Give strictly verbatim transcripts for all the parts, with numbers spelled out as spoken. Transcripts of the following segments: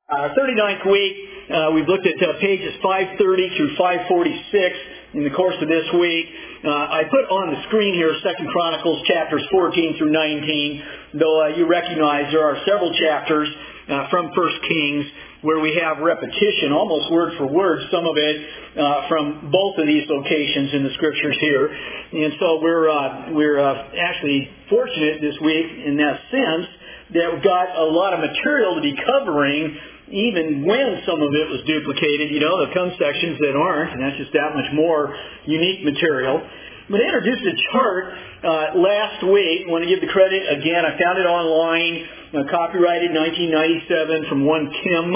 Uh, thirty-ninth week, uh, we've looked at uh, pages five thirty through five forty-six in the course of this week. Uh, I put on the screen here Second Chronicles chapters fourteen through nineteen, though uh, you recognize there are several chapters uh, from First Kings where we have repetition, almost word for word, some of it uh, from both of these locations in the scriptures here. And so we're uh, we're uh, actually fortunate this week in that sense that we've got a lot of material to be covering, even when some of it was duplicated. You know, there come sections that aren't, and that's just that much more unique material. But I introduced a chart uh, last week. I want to give the credit again. I found it online, uh, copyrighted nineteen ninety-seven from one Kim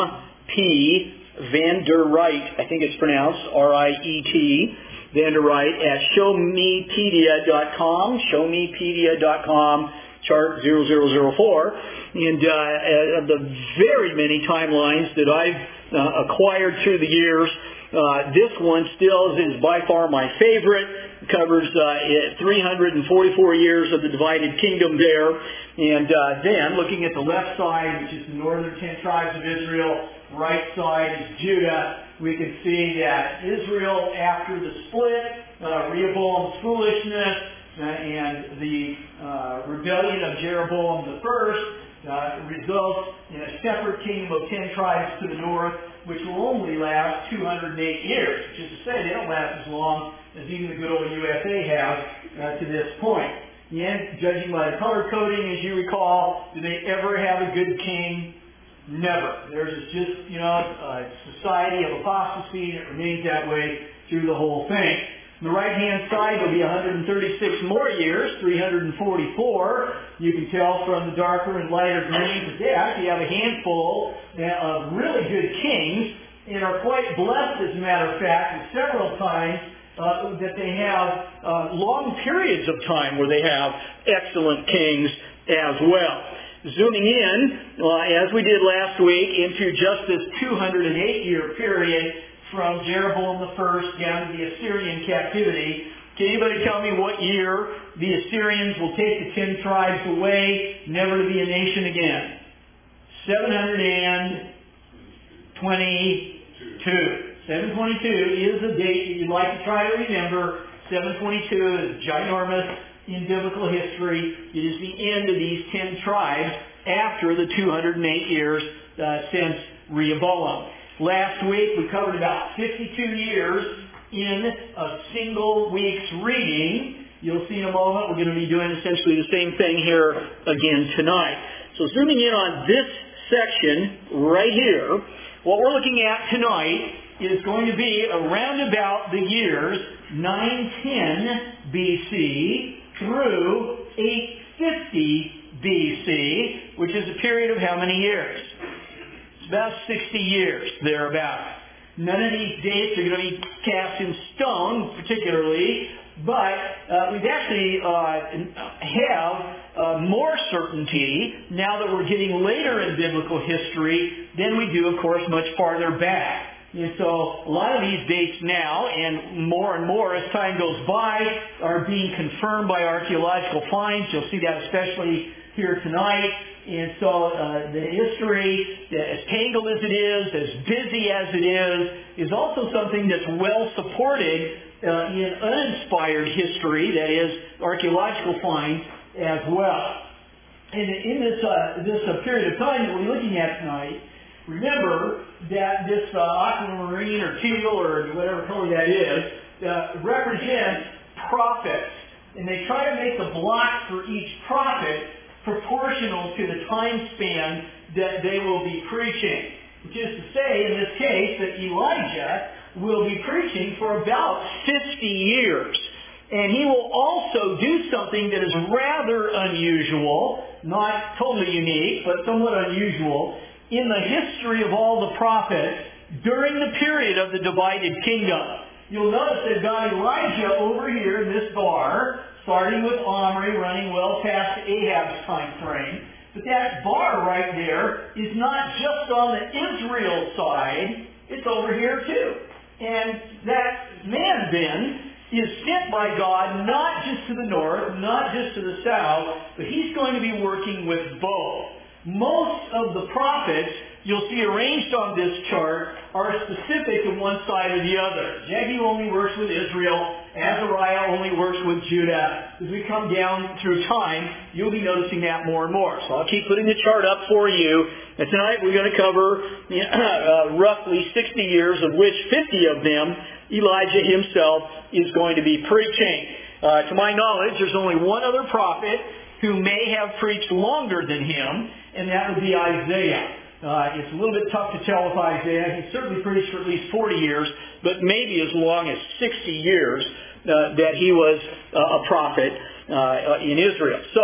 P. Van der Wright, I think it's pronounced, R I E T, Van der Wright, at show me pedia dot com, show me pedia dot com, chart zero zero zero four. And uh, of the very many timelines that I've uh, acquired through the years, uh, this one still is by far my favorite. It covers uh, three hundred forty-four years of the divided kingdom there. And uh, then, looking at the left side, which is the northern ten tribes of Israel, right side is Judah, we can see that Israel, after the split, uh, Rehoboam's foolishness, uh, and the uh, rebellion of Jeroboam the first, uh, results in a separate kingdom of ten tribes to the north, which will only last two hundred eight years, which is to say they don't last as long as even the good old U S A has uh, to this point. And judging by the color coding, as you recall, do they ever have a good king? Never. Theirs is just, you know, a society of apostasy, and it remains that way through the whole thing. On the right-hand side will be one hundred thirty-six more years, three hundred forty-four. You can tell from the darker and lighter greens that they actually have a handful of really good kings and are quite blessed, as a matter of fact, several times uh, that they have uh, long periods of time where they have excellent kings as well. Zooming in, uh, as we did last week, into just this two hundred eight year period from Jeroboam the first down to the Assyrian captivity. Can anybody tell me what year the Assyrians will take the ten tribes away, never to be a nation again? seven hundred twenty-two. seven twenty-two is a date that you'd like to try to remember. seven twenty-two is ginormous in biblical history. It is the end of these ten tribes after the two hundred eight years uh, since Rehoboam. Last week we covered about fifty-two years in a single week's reading. You'll see in a moment we're going to be doing essentially the same thing here again tonight. So zooming in on this section right here, what we're looking at tonight is going to be around about the years nine ten B C through eight fifty B C, which is a period of how many years? It's about sixty years, thereabouts. None of these dates are going to be cast in stone, particularly, but uh, we've actually uh, have uh, more certainty now that we're getting later in biblical history than we do, of course, much farther back. And so a lot of these dates now, and more and more as time goes by, are being confirmed by archaeological finds. You'll see that especially here tonight. And so uh, the history, as tangled as it is, as busy as it is, is also something that's well supported uh, in uninspired history, that is, archaeological finds as well. And in this, uh, this uh, period of time that we're looking at tonight, remember that this uh, aquamarine or teal or whatever color that is uh, represents prophets. And they try to make the blocks for each prophet proportional to the time span that they will be preaching. Which is to say, in this case, that Elijah will be preaching for about fifty years. And he will also do something that is rather unusual, not totally unique, but somewhat unusual, in the history of all the prophets during the period of the divided kingdom. You'll notice they've got Elijah over here in this bar, starting with Omri, running well past Ahab's time frame. But that bar right there is not just on the Israel side, it's over here too. And that man then is sent by God not just to the north, not just to the south, but he's going to be working with both. Most of the prophets you'll see arranged on this chart are specific to one side or the other. Jehu only works with Israel. Azariah only works with Judah. As we come down through time, you'll be noticing that more and more. So I'll keep putting the chart up for you. And tonight we're going to cover uh, roughly sixty years, of which fifty of them Elijah himself is going to be preaching. Uh, to my knowledge, there's only one other prophet who may have preached longer than him, and that would be Isaiah. Uh, it's a little bit tough to tell with Isaiah. He certainly preached for at least forty years, but maybe as long as sixty years uh, that he was uh, a prophet uh, in Israel. So,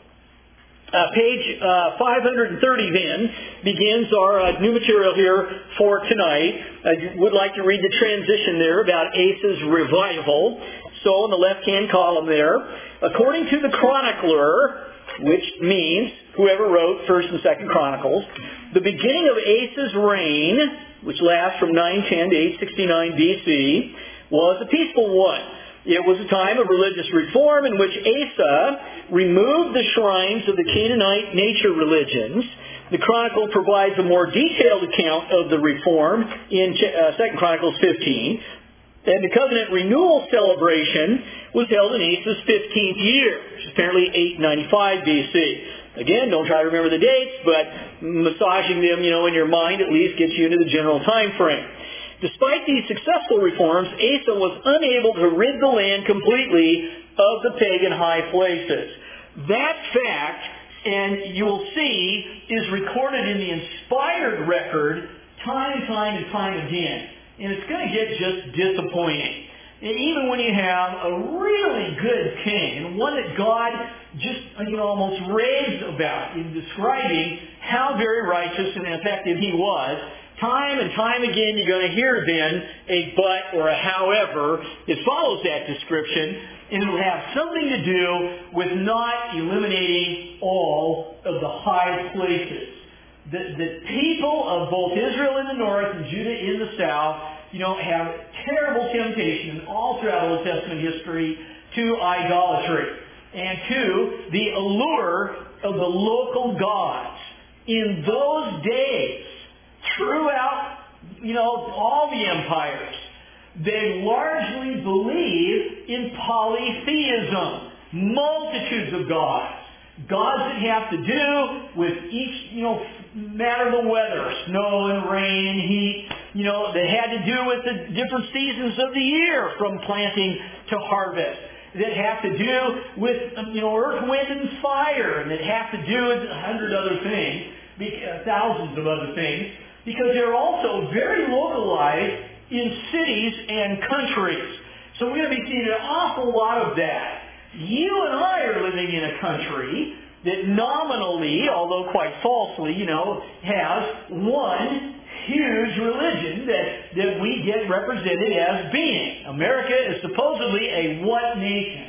uh, page uh, five thirty then begins our uh, new material here for tonight. I would like to read the transition there about Asa's revival. So, in the left-hand column there, according to the chronicler, which means whoever wrote First and Second Chronicles, the beginning of Asa's reign, which lasts from nine ten to eight sixty-nine B C, was a peaceful one. It was a time of religious reform in which Asa removed the shrines of the Canaanite nature religions. The Chronicle provides a more detailed account of the reform in uh, Second Chronicles fifteen. And the covenant renewal celebration was held in Asa's fifteenth year, which is apparently eight ninety-five B C. Again, don't try to remember the dates, but massaging them, you know, in your mind at least gets you into the general time frame. Despite these successful reforms, Asa was unable to rid the land completely of the pagan high places. That fact, and you will see, is recorded in the inspired record time and time and time again. And it's going to get just disappointing. And even when you have a really good king, and one that God just, you know, almost raves about in describing how very righteous and effective he was, time and time again you're going to hear then a but or a however that follows that description, and it will have something to do with not eliminating all of the high places. The, the people of both Israel in the north and Judah in the south, you know, have terrible temptation all throughout Old Testament history to idolatry and to the allure of the local gods. In those days, throughout, you know, all the empires, they largely believed in polytheism, multitudes of gods. Gods that have to do with each, you know, matter of the weather, snow and rain and heat, you know, that had to do with the different seasons of the year from planting to harvest, that have to do with, you know, earth, wind, and fire, and that have to do with a hundred other things, thousands of other things, because they're also very localized in cities and countries. So we're going to be seeing an awful lot of that. You and I are living in a country that nominally, although quite falsely, you know, has one huge religion that, that we get represented as being. America is supposedly a what nation?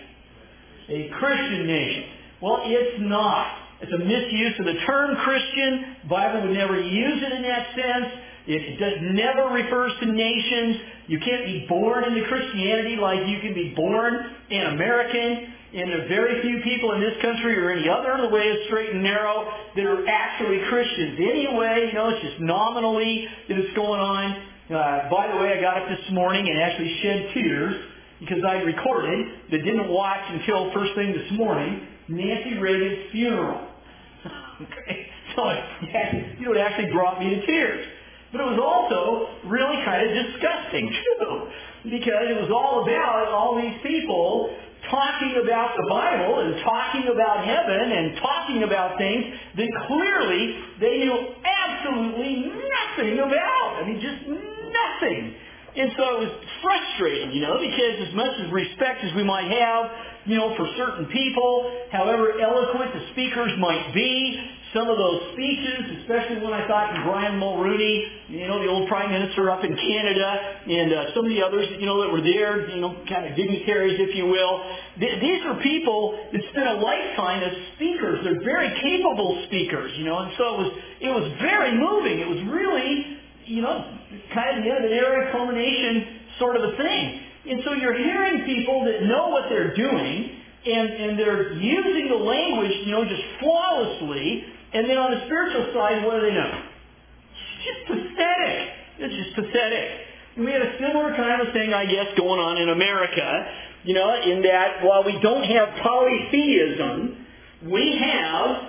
A Christian nation. Well, it's not. It's a misuse of the term Christian. The Bible would never use it in that sense. It does, never refers to nations. You can't be born into Christianity like you can be born an American. And there are very few people in this country or any other the way is straight and narrow that are actually Christians. Anyway, you know, it's just nominally that it's going on. Uh, by the way, I got up this morning and actually shed tears because I recorded but didn't watch until first thing this morning Nancy Reagan's funeral. Okay, so it, you know, it actually brought me to tears. But it was also really kind of disgusting, too, because it was all about all these people talking about the Bible and talking about heaven and talking about things that clearly they knew absolutely nothing about. I mean, just nothing. And so it was frustrating, you know, because as much as respect as we might have, you know, for certain people, however eloquent the speakers might be, some of those speeches, especially when I thought of Brian Mulroney, you know, the old Prime Minister up in Canada, and uh, some of the others, you know, that were there, you know, kind of dignitaries, if you will. Th- these are people that spent a lifetime as speakers. They're very capable speakers, you know, and so it was, it was very moving. It was really, you know, kind of the end of an era, culmination sort of a thing. And so you're hearing people that know what they're doing, and, and they're using the language, you know, just flawlessly. And then on the spiritual side, what do they know? just pathetic. It's just pathetic. And we had a similar kind of thing, I guess, going on in America, you know, in that while we don't have polytheism, we have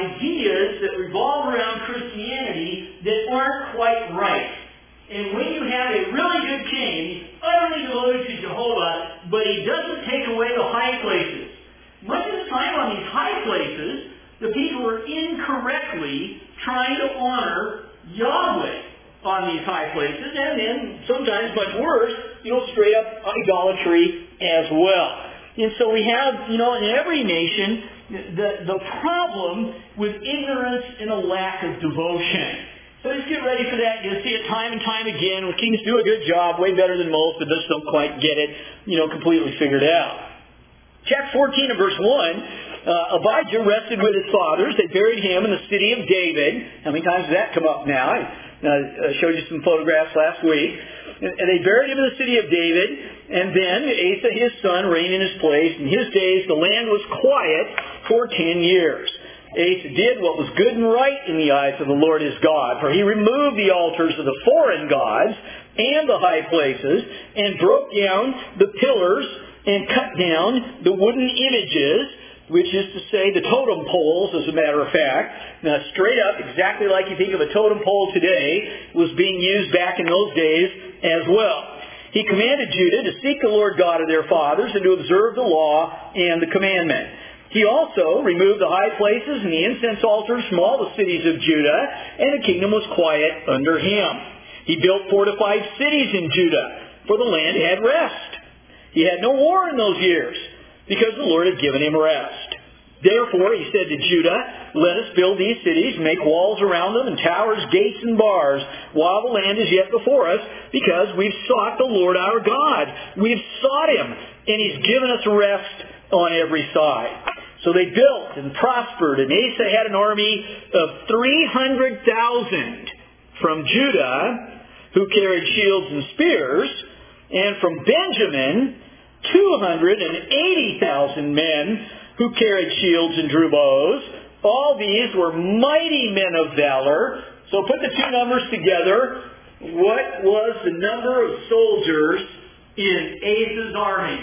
ideas that revolve around Christianity that aren't quite right. And when you have a really good king, he's utterly devoted to Jehovah, but he doesn't take away the high places. Much of the time on these high places, the people are incorrectly trying to honor Yahweh on these high places, and then sometimes much worse, you know, straight up idolatry as well. And so we have, you know, in every nation, the, the problem with ignorance and a lack of devotion. So just get ready for that. You'll see it time and time again. When kings do a good job, way better than most, but just don't quite get it, you know, completely figured out. Chapter fourteen of verse one, uh, Abijah rested with his fathers. They buried him in the city of David. How many times does that come up now? I uh, showed you some photographs last week. And, and they buried him in the city of David. And then Asa, his son, reigned in his place. In his days, the land was quiet for ten years. Asa did what was good and right in the eyes of the Lord his God, for he removed the altars of the foreign gods and the high places, and broke down the pillars and cut down the wooden images, which is to say the totem poles, as a matter of fact. Now, straight up, exactly like you think of a totem pole today, was being used back in those days as well. He commanded Judah to seek the Lord God of their fathers and to observe the law and the commandment. He also removed the high places and the incense altars from all the cities of Judah, and the kingdom was quiet under him. He built fortified cities in Judah, for the land had rest. He had no war in those years, because the Lord had given him rest. Therefore, he said to Judah, let us build these cities, make walls around them, and towers, gates, and bars, while the land is yet before us, because we've sought the Lord our God. We've sought him, and he's given us rest on every side. So they built and prospered, and Asa had an army of three hundred thousand from Judah, who carried shields and spears, and from Benjamin, two hundred eighty thousand men who carried shields and drew bows. All these were mighty men of valor. So put the two numbers together. What was the number of soldiers in Asa's army?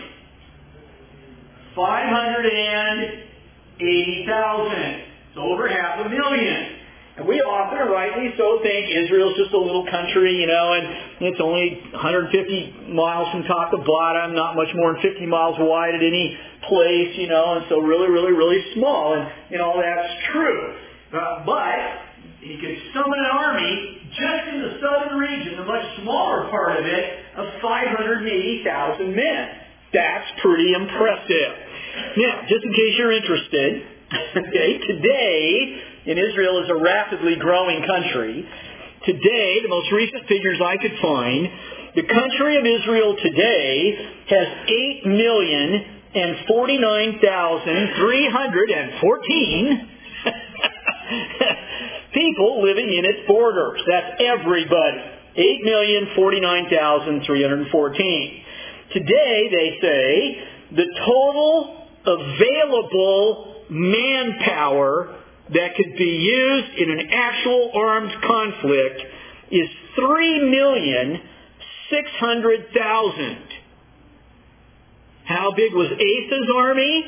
five hundred eighty thousand. It's over half a million. And we often, rightly so, think Israel's just a little country, you know, and it's only one hundred fifty miles from top to bottom, not much more than fifty miles wide at any place, you know, and so really, really, really small. And, you know, that's true. Uh, but he could summon an army just in the southern region, the much smaller part of it, of five hundred eighty thousand men. That's pretty impressive. Now, just in case you're interested, okay, today, in Israel is a rapidly growing country. Today, the most recent figures I could find, the country of Israel today has eight million forty-nine thousand three hundred fourteen people living in its borders. That's everybody. eight million forty-nine thousand three hundred fourteen. Today, they say, the total available manpower that could be used in an actual armed conflict is three million six hundred thousand. How big was Asa's army?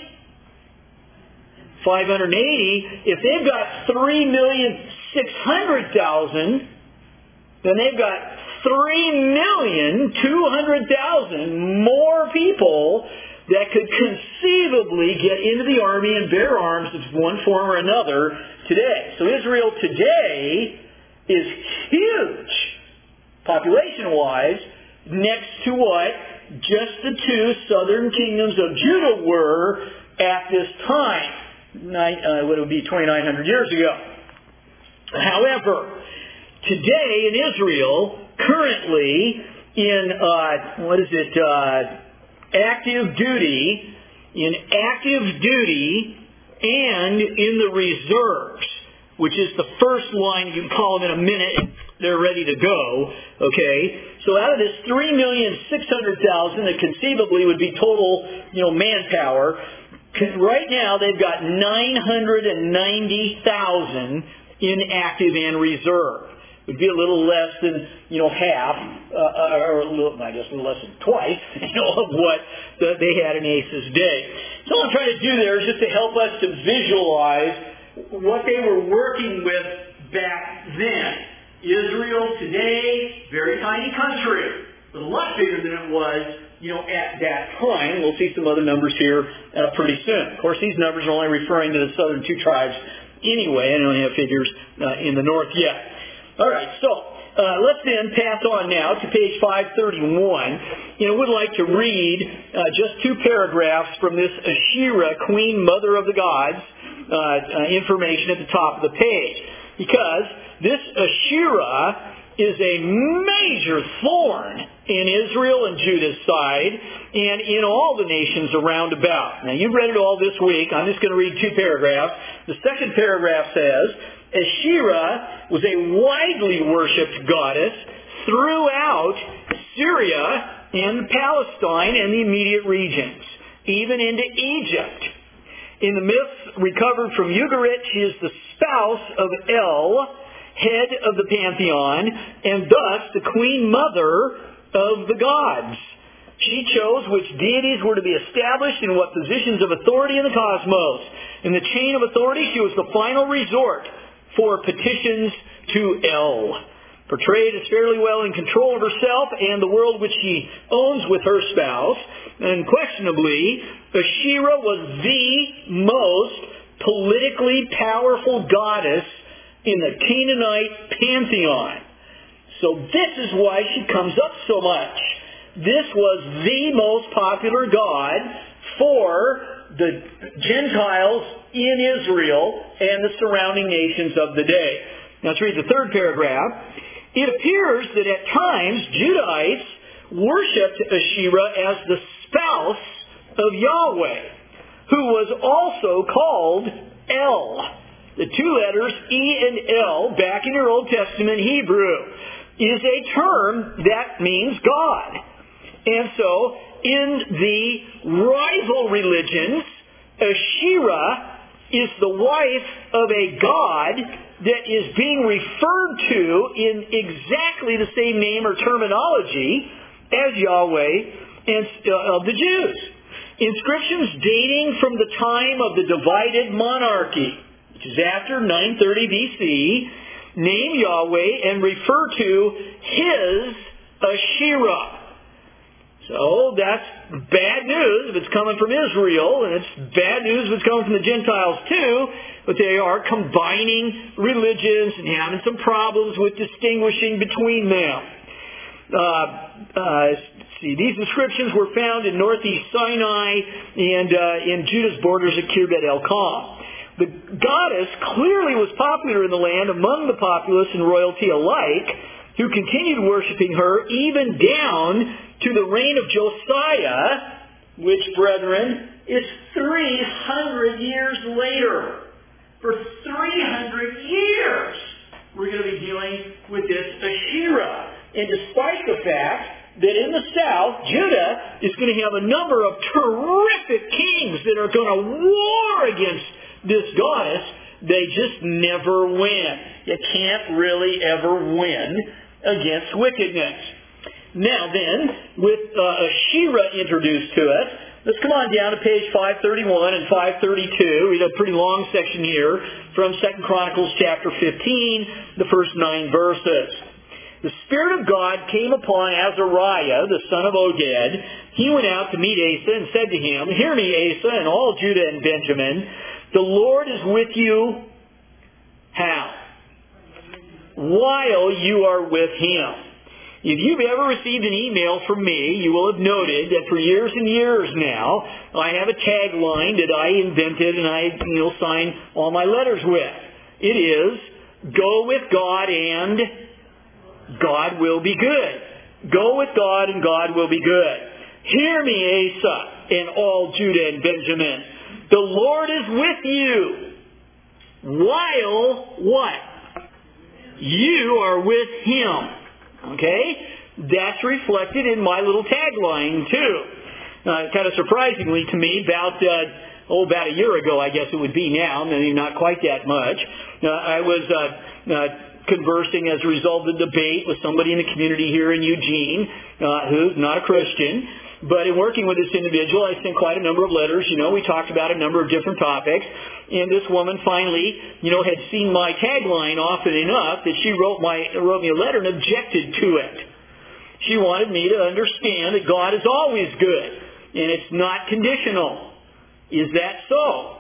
five hundred eighty. If they've got three million six hundred thousand, then they've got three million two hundred thousand more people that could conceivably get into the army and bear arms of one form or another today. So Israel today is huge, population-wise, next to what just the two southern kingdoms of Judah were at this time. Nine, uh, what it would be twenty-nine hundred years ago. However, today in Israel, currently in, uh, what is it, uh, active duty, in active duty and in the reserves, which is the first line. You can call them in a minute. They're ready to go. Okay? So out of this three million six hundred thousand that conceivably would be total, you know, manpower, right now they've got nine hundred ninety thousand in active and reserve. would be a little less than, you know, half, uh, or a little, I guess a little less than twice, you know, of what the, they had in Asa's day. So what I'm trying to do there is just to help us to visualize what they were working with back then. Israel today, very tiny country, but a lot bigger than it was, you know, at that time. We'll see some other numbers here uh, pretty soon. Of course, these numbers are only referring to the southern two tribes anyway. I don't have figures uh, in the north yet. All right, so uh, let's then pass on now to page five thirty-one. You know, I would like to read uh, just two paragraphs from this Asherah, Queen Mother of the Gods, uh, uh, information at the top of the page. Because this Asherah is a major thorn in Israel and Judah's side and in all the nations around about. Now, you've read it all this week. I'm just going to read two paragraphs. The second paragraph says, Asherah was a widely worshipped goddess throughout Syria and Palestine and the immediate regions, even into Egypt. In the myths recovered from Ugarit, she is the spouse of El, head of the pantheon, and thus the queen mother of the gods. She chose which deities were to be established in what positions of authority in the cosmos. In the chain of authority, she was the final resort for petitions to El. Portrayed as fairly well in control of herself and the world which she owns with her spouse, unquestionably, Asherah was the most politically powerful goddess in the Canaanite pantheon. So this is why she comes up so much. This was the most popular god for the Gentiles in Israel and the surrounding nations of the day. Now let's read the third paragraph. It appears that at times Judahites worshipped Asherah as the spouse of Yahweh, who was also called El. The two letters E and L, back in your Old Testament Hebrew, is a term that means God. And so, in the rival religions, Asherah is the wife of a god that is being referred to in exactly the same name or terminology as Yahweh and uh, of the Jews. Inscriptions dating from the time of the divided monarchy, which is after nine thirty B C, name Yahweh and refer to his Asherah. So that's bad news if it's coming from Israel, and it's bad news if it's coming from the Gentiles too, but they are combining religions and having some problems with distinguishing between them. Uh, uh, see, these inscriptions were found in northeast Sinai and uh, in Judah's borders at Kirbet el-Kham. The goddess clearly was popular in the land among the populace and royalty alike, who continued worshiping her even down to the reign of Josiah, which, brethren, is three hundred years later. For three hundred years, we're going to be dealing with this Asherah. And despite the fact that in the south, Judah is going to have a number of terrific kings that are going to war against this goddess, they just never win. You can't really ever win against wickedness. Now then, with uh, Asherah introduced to us, let's come on down to page five thirty-one and five thirty-two. We have a pretty long section here from Second Chronicles chapter fifteen, the first nine verses. The Spirit of God came upon Azariah, the son of Oded. He went out to meet Asa and said to him, "Hear me, Asa, and all Judah and Benjamin. The Lord is with you." How? While you are with Him. If you've ever received an email from me, you will have noted that for years and years now, I have a tagline that I invented and I you know, sign all my letters with. It is, go with God and God will be good. Go with God and God will be good. Hear me, Asa, and all Judah and Benjamin. The Lord is with you. While what? You are with Him. Okay? That's reflected in my little tagline, too. Uh, kind of surprisingly to me, about, uh, oh, about a year ago, I guess it would be now, maybe not quite that much, uh, I was uh, uh, conversing as a result of the debate with somebody in the community here in Eugene, uh, who's not a Christian. But in working with this individual, I sent quite a number of letters. You know, we talked about a number of different topics. And this woman finally, you know, had seen my tagline often enough that she wrote my wrote me a letter and objected to it. She wanted me to understand that God is always good, and it's not conditional. Is that so?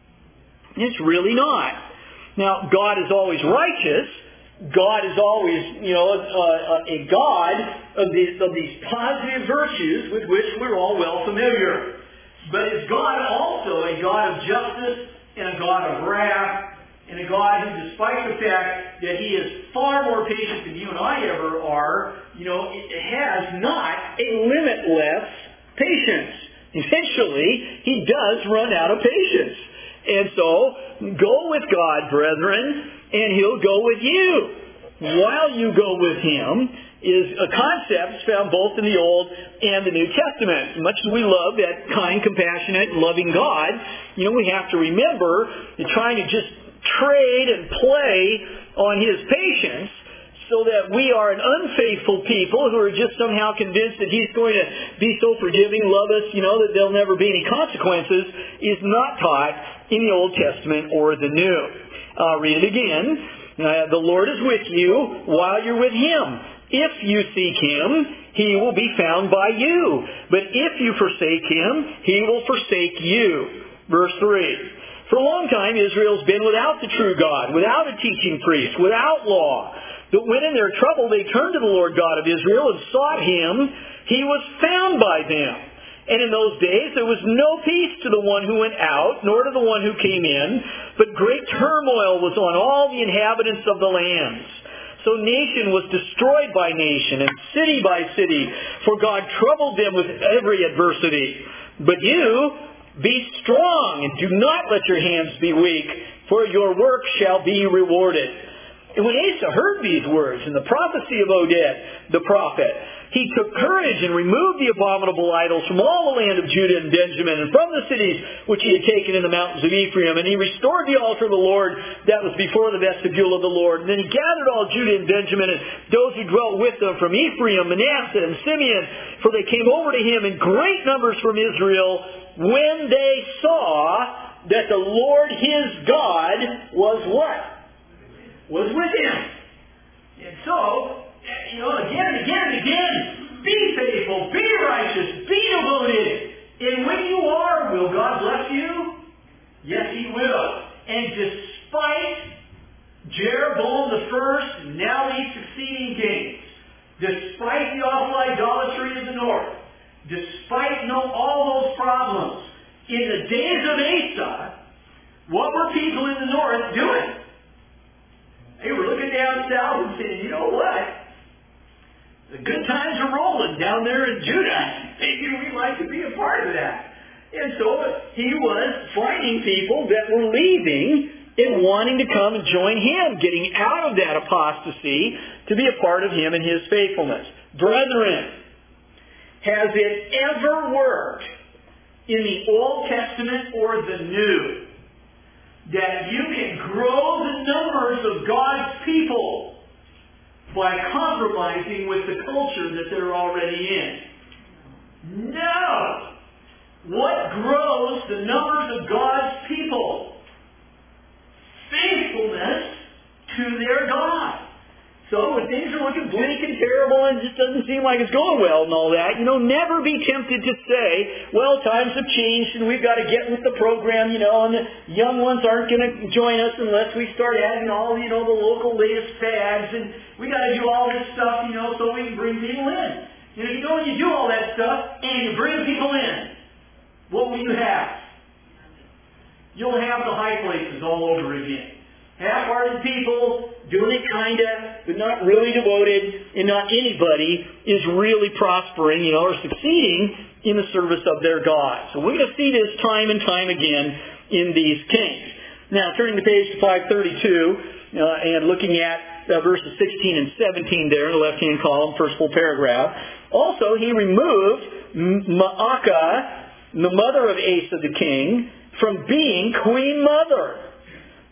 It's really not. Now, God is always righteous. God is always, you know, a, a God of these, of these positive virtues with which we're all well familiar. But is God also a God of justice and a God of wrath, and a God who, despite the fact that He is far more patient than you and I ever are, you know, it has not a limitless patience. Eventually, He does run out of patience. And so, go with God, brethren, and He'll go with you. While you go with Him is a concept found both in the Old and the New Testament. Much as we love that kind, compassionate, loving God, you know, we have to remember that trying to just trade and play on His patience so that we are an unfaithful people who are just somehow convinced that He's going to be so forgiving, love us, you know, that there'll never be any consequences, is not taught in the Old Testament or the New. Uh, read it again. Uh, the Lord is with you while you're with Him. If you seek Him, He will be found by you. But if you forsake Him, He will forsake you. Verse three. For a long time, Israel's been without the true God, without a teaching priest, without law. But when in their trouble they turned to the Lord God of Israel and sought Him, He was found by them. And in those days there was no peace to the one who went out, nor to the one who came in, but great turmoil was on all the inhabitants of the lands. So nation was destroyed by nation, and city by city, for God troubled them with every adversity. But you, be strong, and do not let your hands be weak, for your work shall be rewarded. And when Asa heard these words and the prophecy of Oded, the prophet, he took courage and removed the abominable idols from all the land of Judah and Benjamin and from the cities which he had taken in the mountains of Ephraim. And he restored the altar of the Lord that was before the vestibule of the Lord. And then he gathered all Judah and Benjamin and those who dwelt with them from Ephraim, Manasseh, and Simeon, for they came over to him in great numbers from Israel when they saw that the Lord his God was what? Was with him. And so, you know, again and again and again, be faithful, be righteous, be devoted. And when you are, will God bless you? Yes, He will. And despite Jeroboam the first, and now these succeeding kings, despite the awful idolatry of the north, despite no, all those problems, in the days of Asa, what were people in the north doing? They were looking down south and saying, you know what? The good times are rolling down there in Judah. Maybe we'd like to be a part of that. And so he was finding people that were leaving and wanting to come and join him, getting out of that apostasy to be a part of him and his faithfulness. Brethren, has it ever worked in the Old Testament or the New that you can grow the numbers of God's people by compromising with the culture that they're already in? No! What grows the numbers of God's people? Faithfulness to their God. So when things are looking bleak and terrible and it just doesn't seem like it's going well and all that, you know, never be tempted to say, well, times have changed and we've got to get with the program, you know, and the young ones aren't going to join us unless we start adding all, you know, the local latest fads, and we got to do all this stuff, you know, so we can bring people in. You know, you know when you do all that stuff and you bring people in, what will you have? You'll have the high places all over again. Half-hearted people, doing it kind of, but not really devoted, and not anybody is really prospering, you know, or succeeding in the service of their God. So we're going to see this time and time again in these kings. Now, turning the page to five thirty-two, uh, and looking at uh, verses sixteen and seventeen there in the left-hand column, first full paragraph. Also, he removed Maacah, the mother of Asa the king, from being queen mother.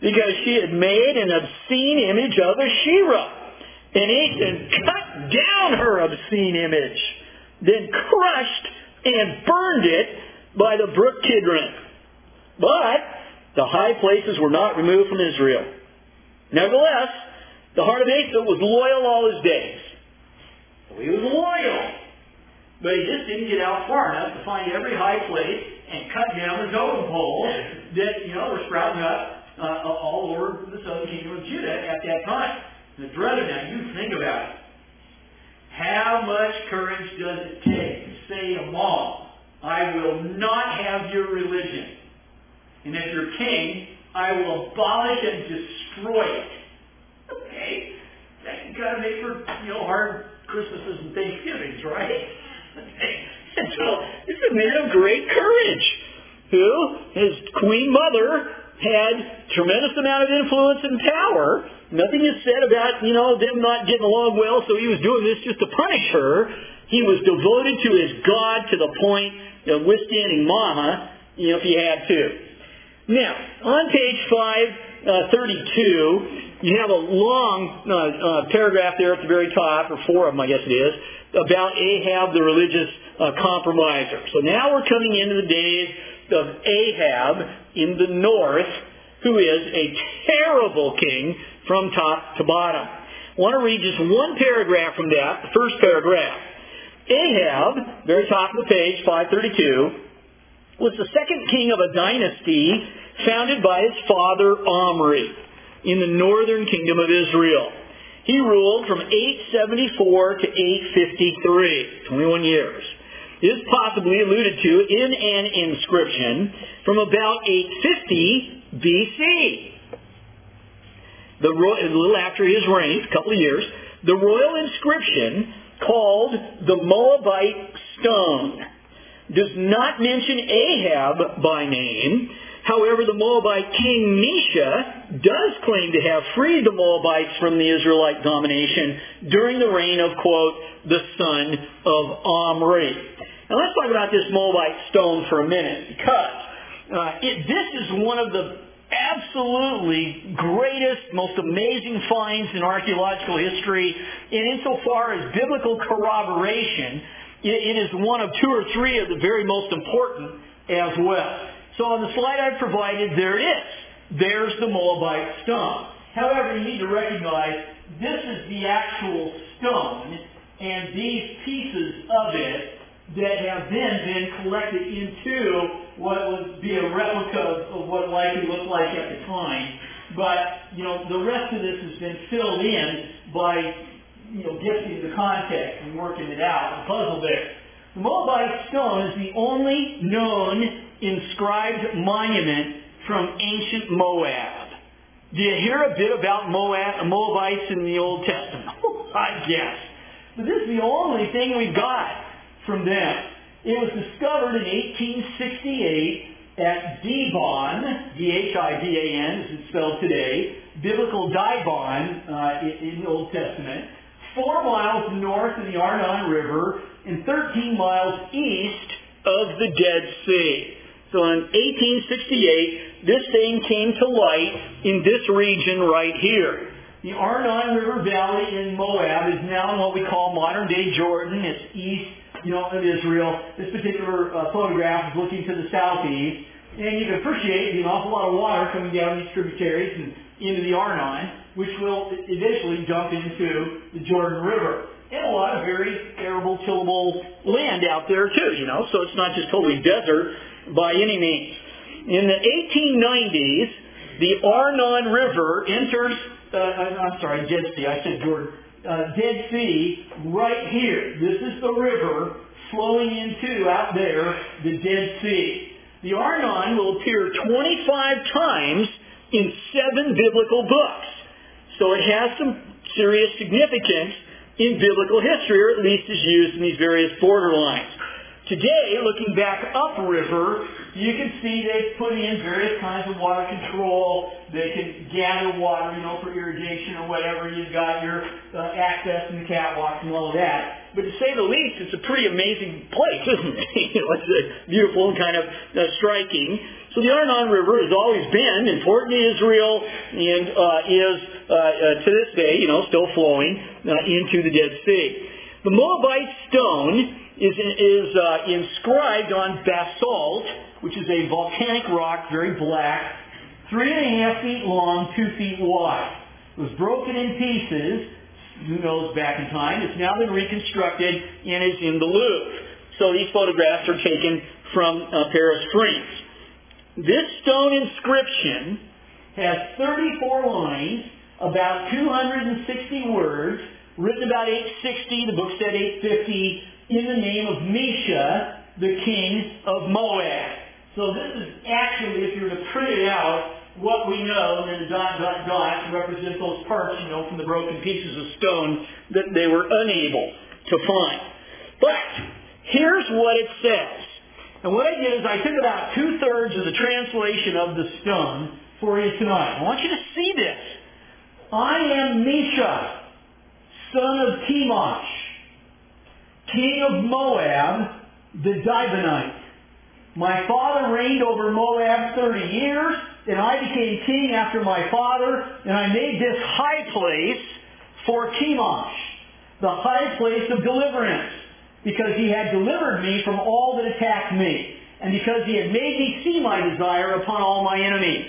because she had made an obscene image of Asherah. And Achan cut down her obscene image, then crushed and burned it by the brook Kidron. But the high places were not removed from Israel. Nevertheless, the heart of Asa was loyal all his days. So he was loyal. But he just didn't get out far enough to find every high place and cut down the totem poles that, you know, were sprouting up uh, all over the southern kingdom of Judah at that time. Now, brethren, now you think about it. How much courage does it take to say to mom, I will not have your religion. And if you're king, I will abolish and destroy it. Okay? That got to make for, you know, hard Christmases and Thanksgivings, right? Okay. And so, it's a man of great courage, who, his queen mother, had tremendous amount of influence and power. Nothing is said about, you know, them not getting along well, so he was doing this just to punish her. He was devoted to his God to the point of withstanding Mama, you know, if he had to. Now, on page five thirty-two, you have a long uh, uh, paragraph there at the very top, or four of them, I guess it is, about Ahab, the religious uh, compromiser. So now we're coming into the days of Ahab in the north, who is a terrible king from top to bottom. I want to read just one paragraph from that, the first paragraph. Ahab, very top of the page, five thirty-two, was the second king of a dynasty founded by his father Omri in the northern kingdom of Israel. He ruled from eight seventy-four to eight fifty-three, twenty-one years. It is possibly alluded to in an inscription from about eight fifty B C. The, a little after his reign, a couple of years, the royal inscription called the Moabite Stone does not mention Ahab by name. However, the Moabite king Mesha does claim to have freed the Moabites from the Israelite domination during the reign of, quote, the son of Omri. Now let's talk about this Moabite stone for a minute, because uh, it, this is one of the absolutely greatest, most amazing finds in archaeological history, and insofar as biblical corroboration, it, it is one of two or three of the very most important as well. So on the slide I've provided, there it is. There's the Moabite stone. However, you need to recognize this is the actual stone, and these pieces of it that have then been collected into what would be a replica of, of what likely looked like at the time. But, you know, the rest of this has been filled in by, you know, getting the context and working it out, the puzzle there. The Moabite stone is the only known inscribed monument from ancient Moab. Do you hear a bit about Moab, Moabites in the Old Testament? I guess. But this is the only thing we've got from them. It was discovered in eighteen sixty-eight at Dibon, D H I B A N, as it's spelled today, biblical Dibon uh, in, in the Old Testament, four miles north of the Arnon River and thirteen miles east of the Dead Sea. So in eighteen sixty-eight, this thing came to light in this region right here. The Arnon River Valley in Moab is now in what we call modern-day Jordan. It's east, you know, of Israel. This particular uh, photograph is looking to the southeast. And you can appreciate an awful lot of water coming down these tributaries and into the Arnon, which will eventually dump into the Jordan River. And a lot of very arable, tillable land out there too, you know, so it's not just totally desert by any means. In the eighteen nineties, the Arnon River enters, uh, I'm sorry, Dead Sea, I said Jordan, uh, Dead Sea right here. This is the river flowing into, out there, the Dead Sea. The Arnon will appear twenty-five times in seven biblical books. So it has some serious significance in biblical history, or at least is used in these various borderlines. Today, looking back upriver, you can see they've put in various kinds of water control. They can gather water, you know, for irrigation or whatever. You've got your uh, access and the catwalks and all of that. But to say the least, it's a pretty amazing place, isn't it? You know, it's uh, beautiful and kind of uh, striking. So the Arnon River has always been important to Israel and uh, is, uh, uh, to this day, you know, still flowing uh, into the Dead Sea. The Moabite stone is, is uh, inscribed on basalt, which is a volcanic rock, very black, three and a half feet long, two feet wide. It was broken in pieces, who knows, back in time. It's now been reconstructed and is in the Louvre. So these photographs are taken from uh, Paris, France. This stone inscription has thirty-four lines, about two hundred sixty words, written about eight sixty, the book said eight fifty, in the name of Mesha, the king of Moab. So this is actually, if you were to print it out, what we know, and then the dot, dot, dot to represent those parts, you know, from the broken pieces of stone that they were unable to find. But here's what it says. And what I did is I took about two-thirds of the translation of the stone for you tonight. I want you to see this. I am Mesha, son of Chemosh, king of Moab, the Dibonite. My father reigned over Moab thirty years, and I became king after my father, and I made this high place for Chemosh, the high place of deliverance, because he had delivered me from all that attacked me, and because he had made me see my desire upon all my enemies.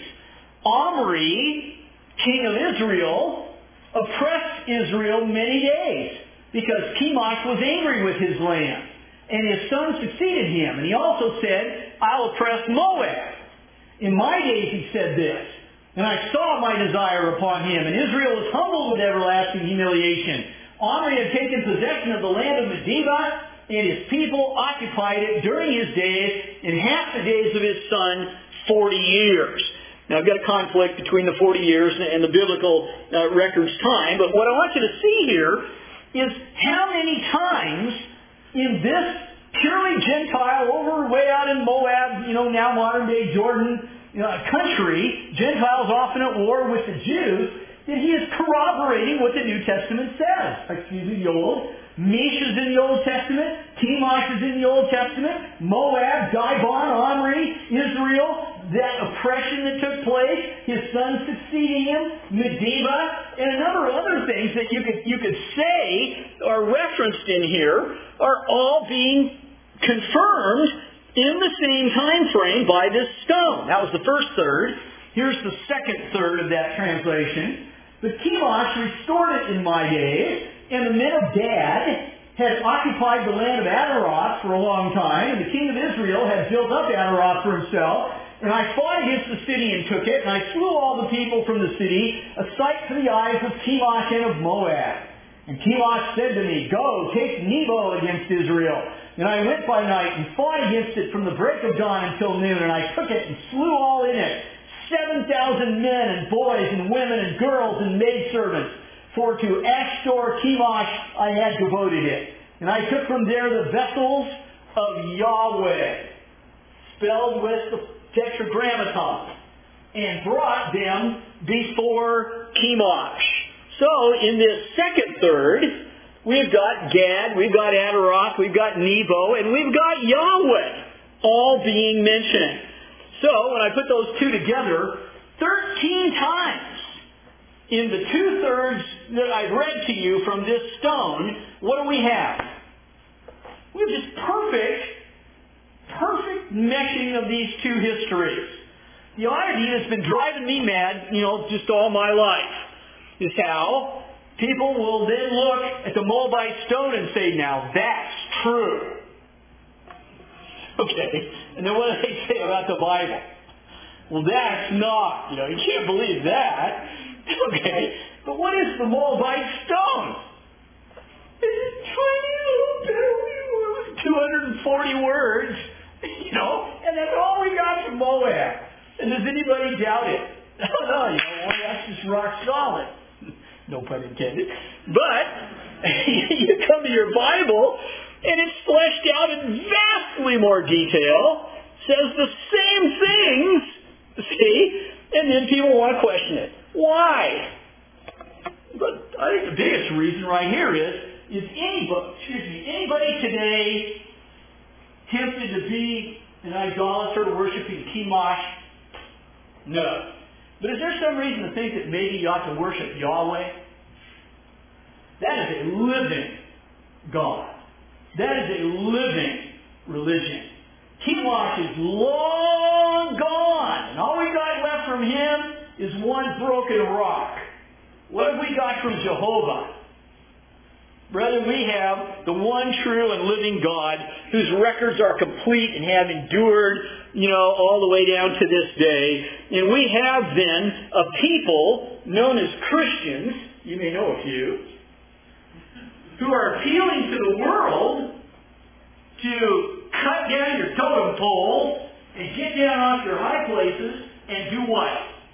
Omri, king of Israel, oppressed Israel many days, because Chemosh was angry with his land, and his son succeeded him. And he also said, I'll oppress Moab. In my days he said this, and I saw my desire upon him, and Israel was humbled with everlasting humiliation. Omri had taken possession of the land of Medeba, and his people occupied it during his days, and half the days of his son, forty years. Now I've got a conflict between the forty years and the biblical uh, record's time, but what I want you to see here is how many times in this purely Gentile, over way out in Moab, you know, now modern day Jordan you know, country, Gentiles often at war with the Jews, that he is corroborating what the New Testament says. Excuse me, the Old. Mesha's in the Old Testament. Chemosh is in the Old Testament. Moab, Dibon, Omri, Israel, that oppression that took place, his son succeeding him, Medeba, and a number of other things that you could, you could say are referenced in here are all being confirmed in the same time frame by this stone. That was the first third. Here's the second third of that translation. But Chemosh restored it in my days, and the men of Gad had occupied the land of Adaroth for a long time, and the king of Israel had built up Adaroth for himself. And I fought against the city and took it, and I slew all the people from the city, a sight to the eyes of Chemosh and of Moab. And Chemosh said to me, Go, take Nebo against Israel. And I went by night and fought against it from the break of dawn until noon, and I took it and slew all in it, seven thousand men and boys and women and girls and maidservants. For to Ashtor Chemosh I had devoted it. And I took from there the vessels of Yahweh, spelled with the tetragrammaton, and brought them before Chemosh. So in this second third, we've got Gad, we've got Adaroth, we've got Nebo, and we've got Yahweh all being mentioned. So when I put those two together, thirteen times in the two-thirds that I've read to you from this stone, what do we have? We have just perfect, perfect meshing of these two histories. The oddity that's been driving me mad, you know, just all my life, is how people will then look at the Moabite stone and say, now that's true. Okay? And then what do they say about the Bible? Well, that's not. You know, you can't believe that. Okay? But what is the Moabite stone? It's a tiny little bit of two hundred forty words, you know, and that's all we got from Moab. And does anybody doubt it? Oh, no, you know, well, that's just rock solid. No pun intended. But you come to your Bible, and it's fleshed out in vastly more detail, says the same things, see? And then people want to question it. Why? But I think the biggest reason right here is, is anybody, excuse me, anybody today tempted to be an idolater worshiping Chemosh? No. But is there some reason to think that maybe you ought to worship Yahweh? That is a living God. That is a living religion. Chemosh is long gone, and all we got left from him is one broken rock. What have we got from Jehovah? Brethren, we have the one true and living God whose records are complete and have endured, you know, all the way down to this day. And we have then a people known as Christians, you may know a few, who are appealing to the world to cut down your totem pole and get down off your high places and do what?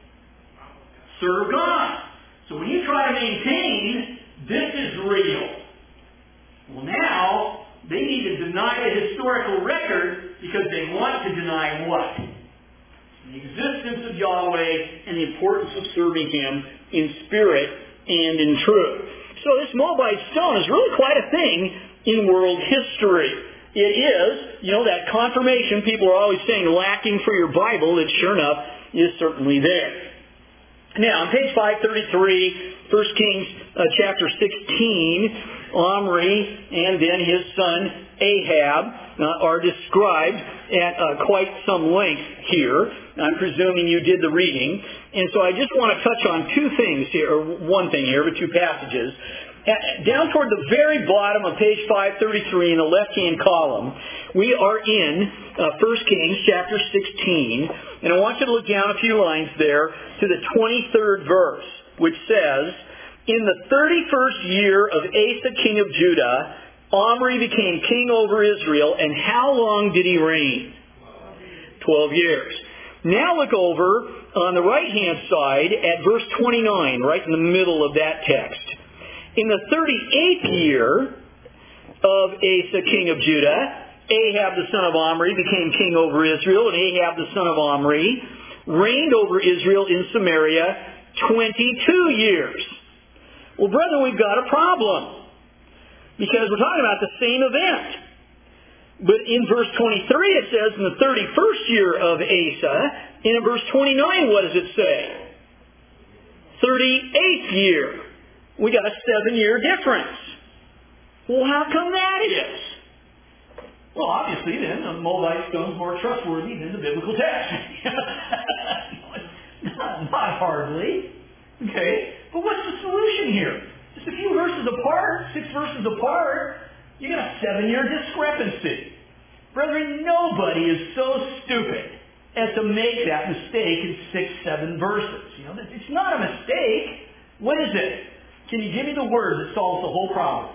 Serve God. So when you try to maintain this is real, well now they need to deny the historical record because they want to deny what? The existence of Yahweh and the importance of serving Him in spirit and in truth. So this Moabite stone is really quite a thing in world history. It is, you know, that confirmation people are always saying lacking for your Bible, that sure enough is certainly there. Now, on page five thirty-three, First Kings uh, chapter sixteen, Omri and then his son Ahab uh, are described at uh, quite some length here. I'm presuming you did the reading. And so I just want to touch on two things here, or one thing here, but two passages. Down toward the very bottom of page five thirty-three in the left-hand column, we are in uh, First Kings chapter sixteen, and I want you to look down a few lines there to the twenty-third verse, which says, "In the thirty-first year of Asa king of Judah, Omri became king over Israel, and how long did he reign?" Twelve years. Now look over on the right-hand side at verse twenty-nine, right in the middle of that text. "In the thirty-eighth year of Asa king of Judah, Ahab the son of Omri became king over Israel, and Ahab the son of Omri reigned over Israel in Samaria twenty-two years." Well, brethren, we've got a problem, because we're talking about the same event. But in verse twenty-three it says, in the thirty-first year of Asa, and in verse twenty-nine what does it say? thirty-eighth year. We got a seven-year difference. Well, how come that is? Well, obviously then, the Moabite stone is more trustworthy than the biblical text. not, not hardly. Okay. But what's the solution here? Just a few verses apart, six verses apart, you got a seven-year discrepancy. Brethren, nobody is so stupid as to make that mistake in six, seven verses. You know, it's not a mistake. What is it? Can you give me the word that solves the whole problem?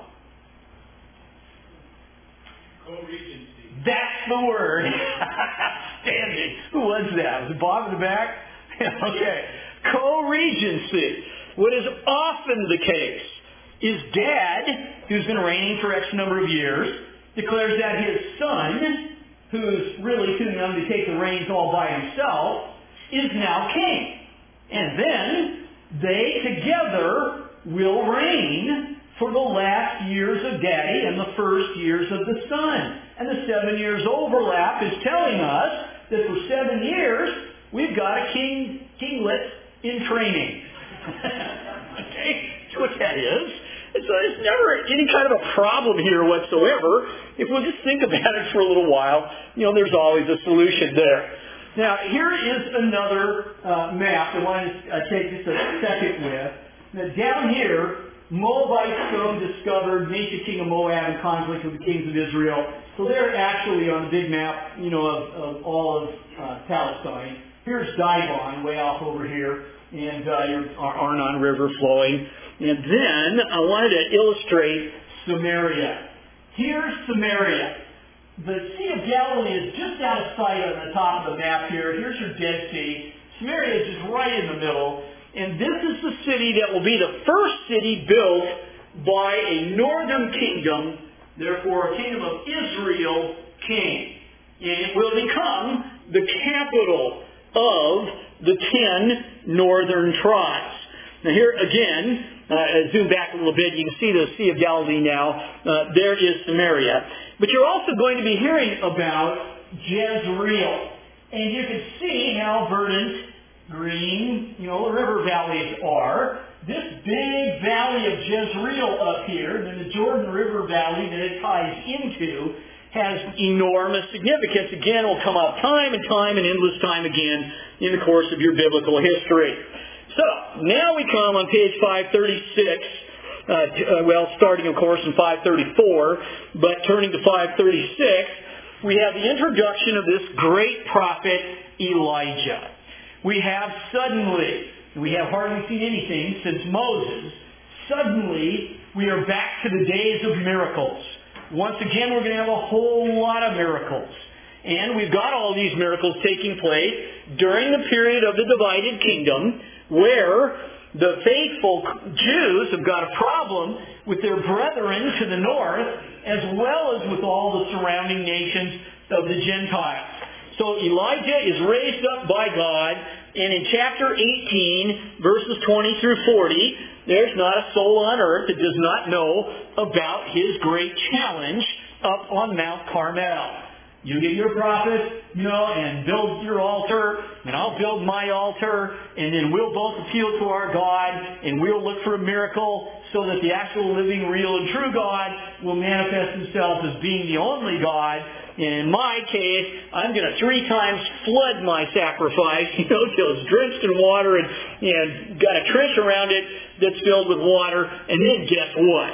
Co-regency. That's the word. Outstanding. Who was that? Was it Bob in the back? Okay. Co-regency. What is often the case is Dad, who's been reigning for X number of years, declares that his son, who's really too young to take the reins all by himself, is now king. And then they together will reign for the last years of Daddy and the first years of the son. And the seven years overlap is telling us that for seven years we've got a king, kinglet in training. Okay? That's what that is. So there's never any kind of a problem here whatsoever. If we'll just think about it for a little while, you know, there's always a solution there. Now, here is another uh, map I want to uh, take just a second with. Now, down here, Moabite stone discovered, Mesha king of Moab in conflict with the kings of Israel. So they're actually on the big map, you know, of, of all of uh, Palestine. Here's Dibon, way off over here, and uh, your Arnon River flowing. And then I wanted to illustrate Samaria. Here's Samaria. The Sea of Galilee is just out of sight on the top of the map here. Here's your Dead Sea. Samaria is just right in the middle. And this is the city that will be the first city built by a northern kingdom, therefore a kingdom of Israel king. and it will become the capital of the ten northern tribes. Now here again, uh, zoom back a little bit, you can see the Sea of Galilee now. Uh, there is Samaria. But you're also going to be hearing about Jezreel. And you can see how verdant, green, you know, the river valleys are. This big valley of Jezreel up here, then the Jordan River Valley that it ties into, has enormous significance. Again, will come up time and time and endless time again in the course of your biblical history. So, now we come on page five thirty-six, uh, uh, well, starting, of course, in five thirty-four, but turning to five thirty-six, we have the introduction of this great prophet Elijah. We have suddenly, we have hardly seen anything since Moses, suddenly we are back to the days of miracles. Once again, we're going to have a whole lot of miracles. And we've got all these miracles taking place during the period of the divided kingdom, where the faithful Jews have got a problem with their brethren to the north, as well as with all the surrounding nations of the Gentiles. So Elijah is raised up by God, and in chapter eighteen, verses twenty through forty, there's not a soul on earth that does not know about his great challenge up on Mount Carmel. You get your prophet, you know, and build your altar, and I'll build my altar, and then we'll both appeal to our God, and we'll look for a miracle so that the actual living, real, and true God will manifest himself as being the only God. And in my case, I'm going to three times flood my sacrifice, you know, till it's drenched in water and, and got a trench around it that's filled with water, and then guess what?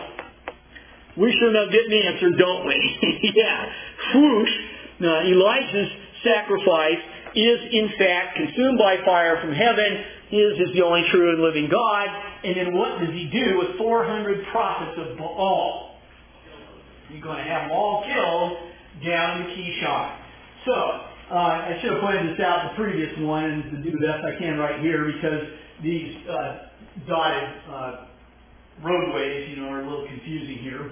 We sure enough get an answer, don't we? Yeah. Whoosh. Now, Elijah's sacrifice is, in fact, consumed by fire from heaven. His is the only true and living God. And then what does he do with four hundred prophets of Baal? He's going to have them all killed down in Kishon. So, uh, I should have pointed this out in the previous one, and to do the best I can right here, because these uh, dotted uh, roadways, you know, are a little confusing here.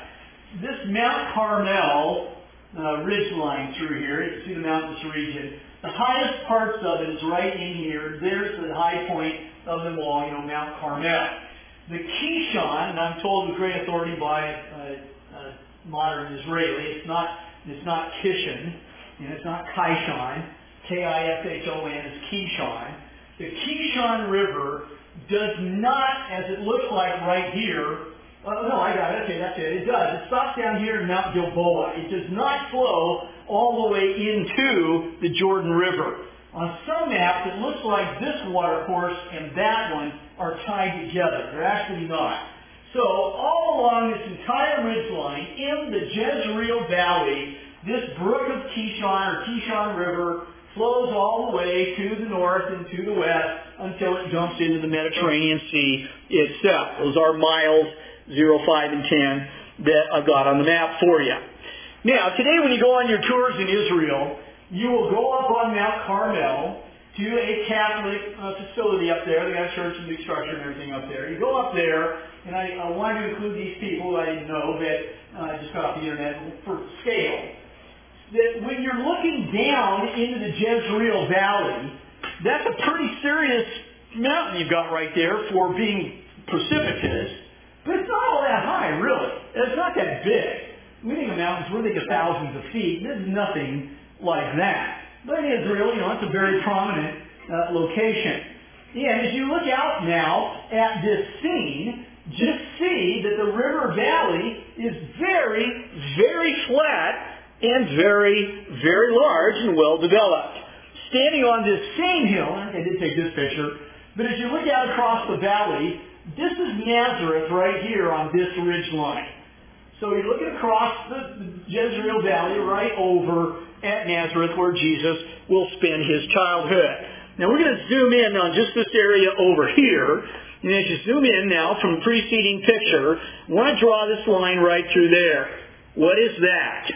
But this Mount Carmel Uh, ridge line through here. You see the mountainous region. The highest parts of it is right in here. There's the high point of them all, you know, Mount Carmel. The Kishon, and I'm told with great authority by uh, uh, modern Israeli, it's not it's not Kishon, and it's not Kishon. K I S H O N is Kishon. The Kishon River does not, as it looks like right here, Uh, no, I got it. Okay, that's it. It does. It stops down here in Mount Gilboa. It does not flow all the way into the Jordan River. On some maps, it looks like this water course and that one are tied together. They're actually not. So all along this entire ridgeline in the Jezreel Valley, this brook of Kishon or Kishon River flows all the way to the north and to the west until it dumps into the Mediterranean Sea itself. Those are miles zero, five, and ten that I've got on the map for you. Now, today when you go on your tours in Israel, you will go up on Mount Carmel to a Catholic uh, facility up there. They got a church and big structure and everything up there. You go up there, and I, I wanted to include these people I didn't know that uh, I just got off the internet for scale. That when you're looking down into the Jezreel Valley, that's a pretty serious mountain you've got right there for being precipitous. But it's not all that high, really. It's not that big. We think of mountains, we're thinking thousands of feet. There's nothing like that. But in Israel, you know, it's a very prominent uh, location. And as you look out now at this scene, just see that the river valley is very, very flat and very, very large and well developed. Standing on this same hill, I did take this picture, but as you look out across the valley, this is Nazareth right here on this ridge line. So you're looking across the, the Jezreel Valley right over at Nazareth where Jesus will spend his childhood. Now we're going to zoom in on just this area over here. And as you zoom in now from the preceding picture, I want to draw this line right through there. What is that?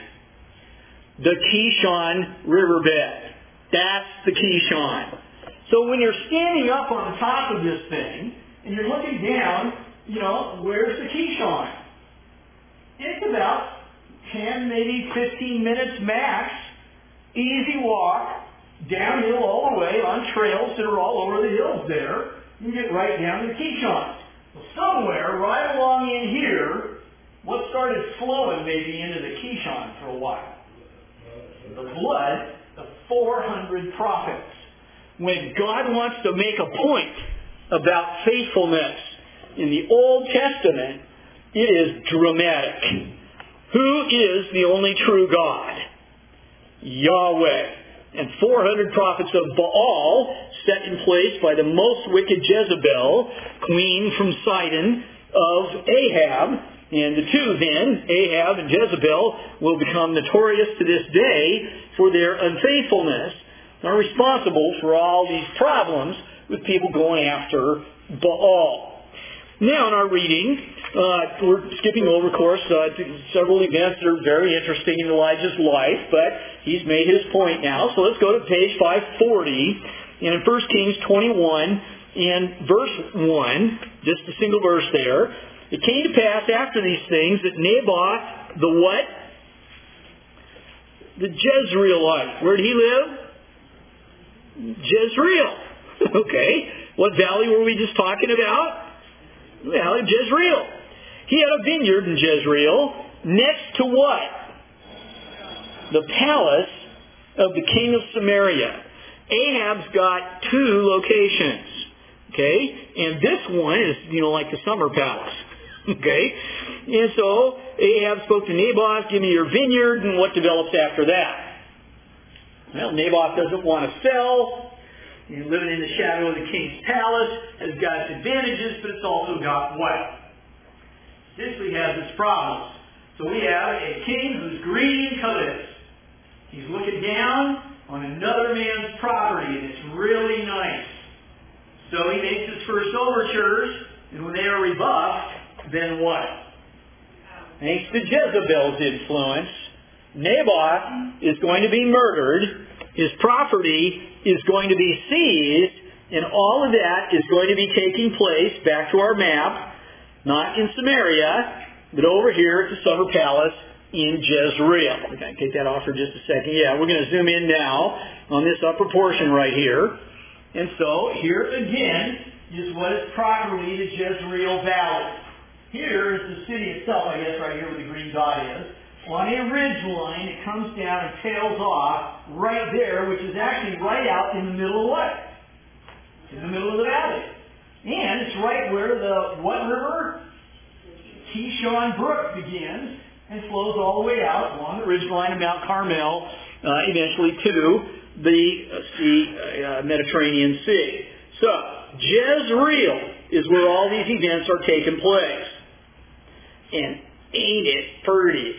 The Kishon riverbed. That's the Kishon. So when you're standing up on the top of this thing, and you're looking down, you know, where's the Kishon? It's about ten, maybe fifteen minutes max easy walk, downhill all the way on trails that are all over the hills there. You can get right down to the Kishon. Well, somewhere right along in here, what started flowing maybe into the Kishon for a while? The blood of four hundred prophets. When God wants to make a point about faithfulness in the Old Testament, it is dramatic. Who is the only true God? Yahweh. And four hundred prophets of Baal set in place by the most wicked Jezebel, queen from Sidon of Ahab. And the two then, Ahab and Jezebel, will become notorious to this day for their unfaithfulness, and are responsible for all these problems with people going after Baal. Now in our reading, uh, we're skipping over, of course, uh, several events that are very interesting in Elijah's life, but he's made his point now. So let's go to page five forty, and in First Kings twenty-one, and verse one, just a single verse there. It came to pass after these things that Naboth, the what? The Jezreelite. Where did he live? Jezreel. Okay. What valley were we just talking about? The valley of Jezreel. He had a vineyard in Jezreel next to what? The palace of the king of Samaria. Ahab's got two locations. Okay? And this one is, you know, like the summer palace. Okay? And so Ahab spoke to Naboth, give me your vineyard, and what develops after that? Well, Naboth doesn't want to sell. He's living in the shadow of the king's palace. Has got its advantages, but it's also got what? Essentially has its problems. So we have a king who's greedy and covetous. He's looking down on another man's property, and it's really nice. So he makes his first overtures, and when they are rebuffed, then what? Thanks to Jezebel's influence, Naboth is going to be murdered. His property is going to be seized, and all of that is going to be taking place, back to our map, not in Samaria, but over here at the summer palace in Jezreel. We're going to take that off for just a second. Yeah, we're going to zoom in now on this upper portion right here. And so here again is what is properly the Jezreel Valley. Here is the city itself, I guess right here where the green dot is. On a ridge line, it comes down and tails off right there, which is actually right out in the middle of what? In the middle of the valley. And it's right where the, what river? Kishon Brook begins and flows all the way out along the ridge line of Mount Carmel, uh, eventually to the uh, sea, uh, Mediterranean Sea. So, Jezreel is where all these events are taking place. And ain't it pretty?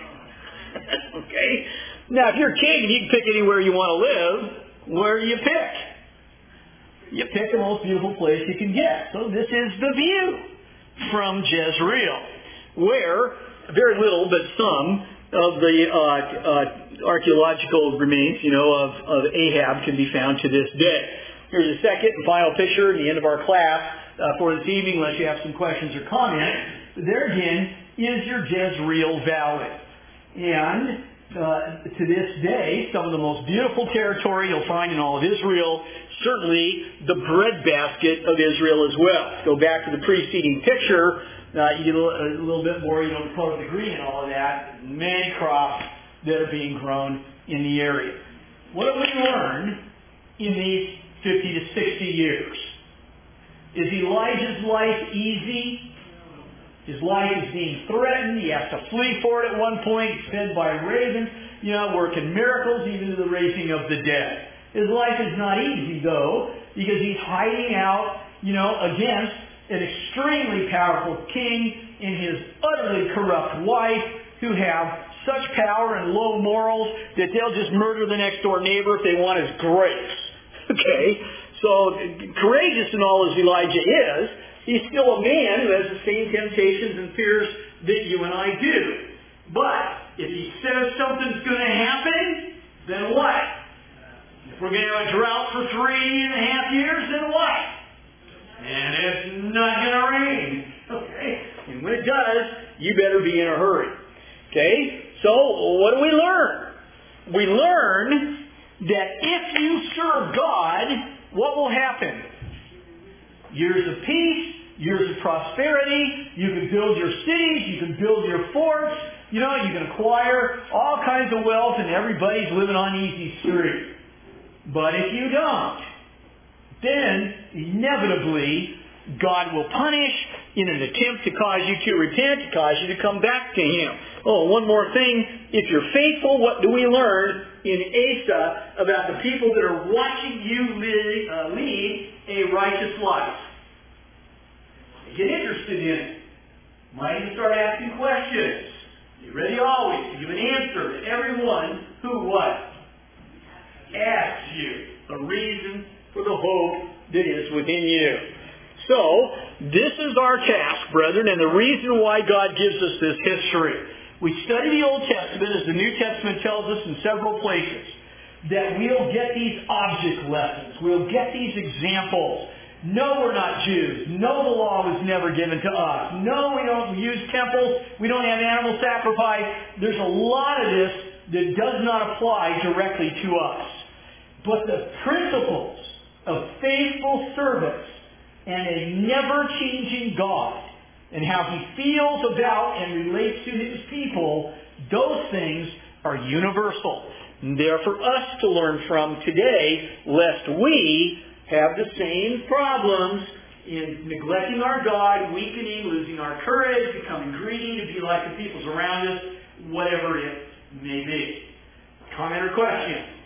Okay? Now, if you're king and you can pick anywhere you want to live, where do you pick? You pick the most beautiful place you can get. So this is the view from Jezreel, where very little but some of the uh, uh, archaeological remains, you know, of, of Ahab can be found to this day. Here's a second and final picture at the end of our class uh, for this evening, unless you have some questions or comments. There again is your Jezreel Valley. And uh, to this day, some of the most beautiful territory you'll find in all of Israel, certainly the breadbasket of Israel as well. Go back to the preceding picture, uh, you get a little, a little bit more, you know, the color of the green and all of that. Many crops that are being grown in the area. What have we learned in these fifty to sixty years? Is Elijah's life easy? His life is being threatened. He has to flee for it at one point. He's fed by ravens, you know, working miracles, even to the raising of the dead. His life is not easy, though, because he's hiding out, you know, against an extremely powerful king and his utterly corrupt wife, who have such power and low morals that they'll just murder the next door neighbor if they want his grapes. Okay? So, courageous in all as Elijah is, he's still a man who has the same temptations and fears that you and I do. But if he says something's going to happen, then what? If we're going to have a drought for three and a half years, then what? And it's not going to rain. Okay? And when it does, you better be in a hurry. Okay? So, what do we learn? we learn that if you serve God, what will happen? Years of peace, years of prosperity, you can build your cities, you can build your forts, you know, you can acquire all kinds of wealth and everybody's living on easy street. But if you don't, then inevitably God will punish in an attempt to cause you to repent, to cause you to come back to Him. Oh, one more thing. If you're faithful, what do we learn in Asa about the people that are watching you lead, uh, lead a righteous life? Get interested in it. Might even start asking questions. Be ready always to give an answer to everyone who what? Asks you a reason for the hope that is within you. So, this is our task, brethren, and the reason why God gives us this history. We study the Old Testament, as the New Testament tells us in several places, that we'll get these object lessons. We'll get these examples. No, we're not Jews. No, the law was never given to us. No, we don't use temples. We don't have animal sacrifice. There's a lot of this that does not apply directly to us. But the principles of faithful service and a never-changing God and how He feels about and relates to His people, those things are universal. And they're for us to learn from today, lest we have the same problems in neglecting our God, weakening, losing our courage, becoming greedy to be like the peoples around us, whatever it may be. Comment or question?